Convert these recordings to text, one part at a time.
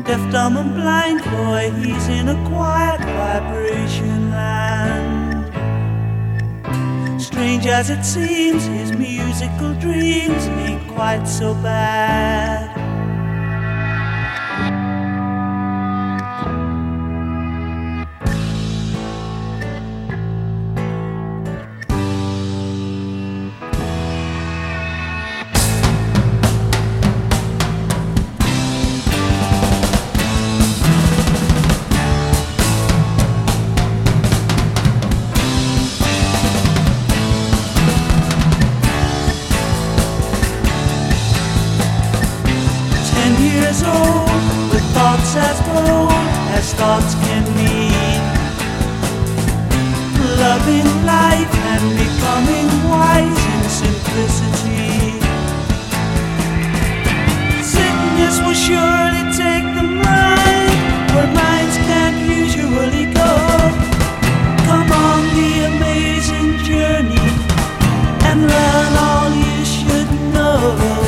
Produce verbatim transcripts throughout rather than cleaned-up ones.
Deaf, dumb and blind boy, he's in a quiet vibration land. Strange as it seems, his musical dreams ain't quite so bad. Years old, with thoughts as bold as thoughts can be, loving life and becoming wise in simplicity. Sickness will surely take the mind where minds can't usually go. Come on the amazing journey and learn all you should know.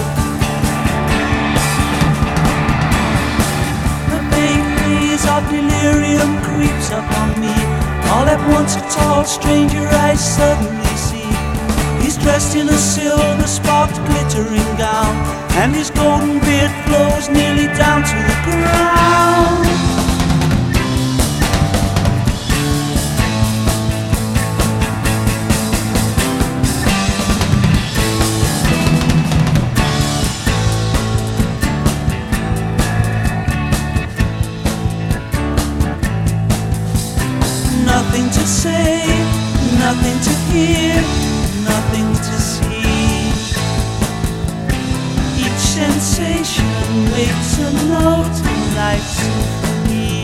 Of delirium creeps upon me. All at once a tall stranger I suddenly see. He's dressed in a silver sparked glittering gown, and his golden beard flows nearly down to the ground. Nothing to say, nothing to hear, nothing to see. Each sensation makes a note in life's symphony.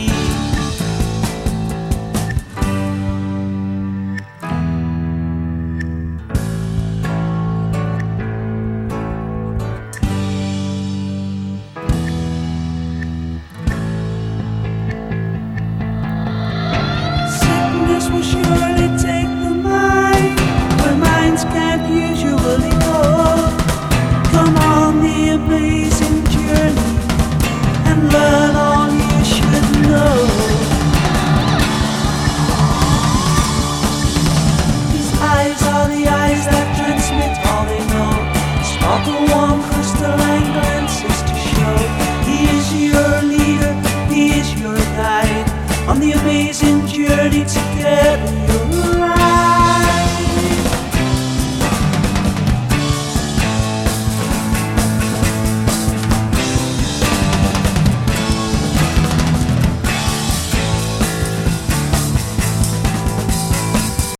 Will surely take the mind where minds can't usually go. Come on the amazing journey and learn all you should know. These eyes are the eyes that transmit all they know. Sparkle warm crystalline glances to show he is your leader, he is your guide on the amazing journey together. You're